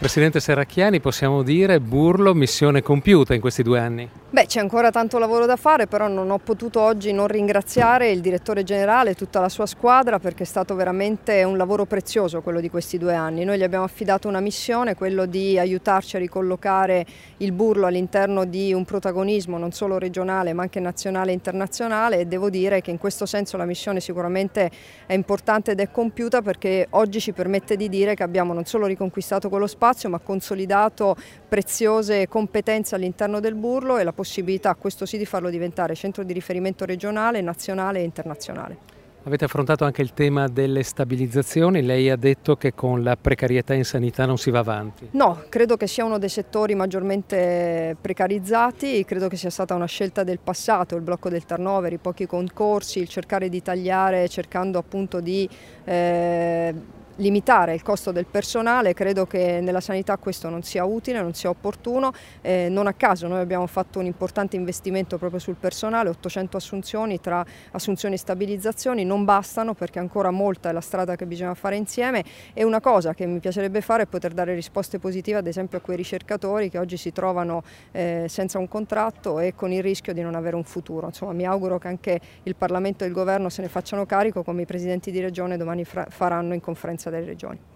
Presidente Serracchiani, possiamo dire Burlo missione compiuta in questi 2 anni? Beh, c'è ancora tanto lavoro da fare, però non ho potuto oggi non ringraziare il direttore generale e tutta la sua squadra, perché è stato veramente un lavoro prezioso quello di questi 2 anni. Noi gli abbiamo affidato una missione, quello di aiutarci a ricollocare il Burlo all'interno di un protagonismo non solo regionale ma anche nazionale e internazionale, e devo dire che in questo senso la missione sicuramente è importante ed è compiuta, perché oggi ci permette di dire che abbiamo non solo riconquistato quello spazio ma consolidato preziose competenze all'interno del Burlo e la possibilità, questo sì, di farlo diventare centro di riferimento regionale, nazionale e internazionale. Avete affrontato anche il tema delle stabilizzazioni, lei ha detto che con la precarietà in sanità non si va avanti. No, credo che sia uno dei settori maggiormente precarizzati, credo che sia stata una scelta del passato, il blocco del turnover, i pochi concorsi, il cercare di tagliare cercando appunto di limitare il costo del personale. Credo che nella sanità questo non sia utile, non sia opportuno, non a caso noi abbiamo fatto un importante investimento proprio sul personale, 800 assunzioni tra assunzioni e stabilizzazioni. Non bastano, perché ancora molta è la strada che bisogna fare insieme, e una cosa che mi piacerebbe fare è poter dare risposte positive ad esempio a quei ricercatori che oggi si trovano senza un contratto e con il rischio di non avere un futuro. Insomma, mi auguro che anche il Parlamento e il Governo se ne facciano carico, come i presidenti di regione domani faranno in conferenza delle regioni.